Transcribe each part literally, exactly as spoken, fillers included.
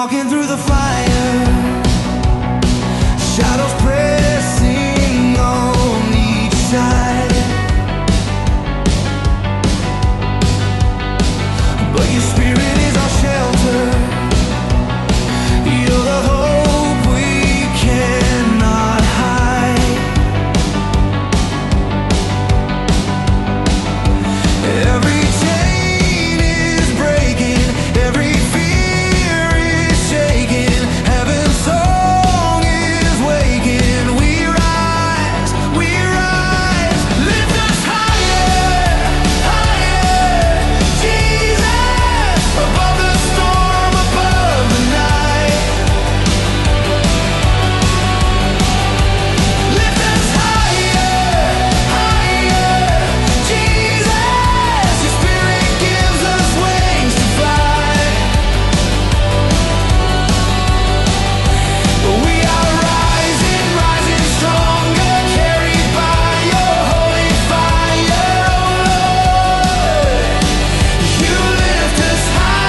walking through the fire, shadows pressing on each side, but your spirit is our shelter. You're the hope we cannot hide. Every chain is breaking, every fear is shaking, heaven's song is waking. We rise, we rise, lift us higher, higher, Jesus, above the storm, above the night. Lift us higher, higher, Jesus, your spirit gives us wings to fly. We are rising, rising stronger, carried by your holy fire, oh Lord. You lift us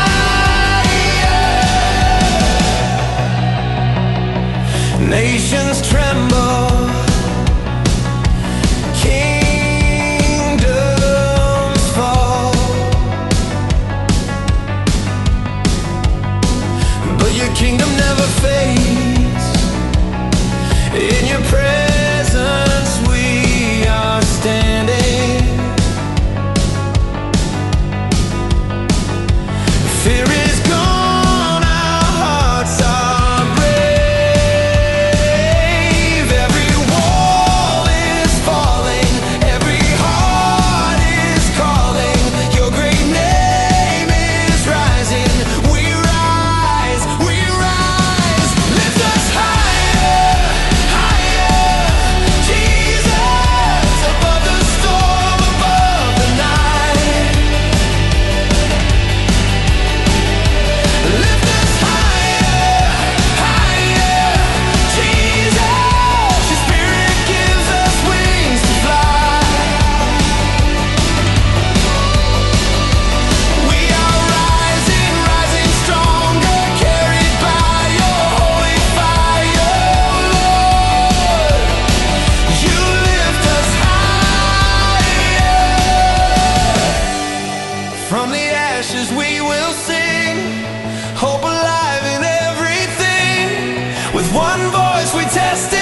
higher. Nations tremble, kingdoms fall, but your kingdom never fades. In your presence we are standing. Fear is gone, our hearts are brave. Every wall is falling, every heart is calling. Your great name is rising. We rise, we rise. Lift us higher, higher, Jesus, above the storm, above the night. Lift us higher, higher, Jesus, your spirit gives us wings to fly. We are rising, rising stronger, carried by your holy fire, Lord. You lift us higher. From the ashes we will sing, hope alive in everything. With one voice we testify.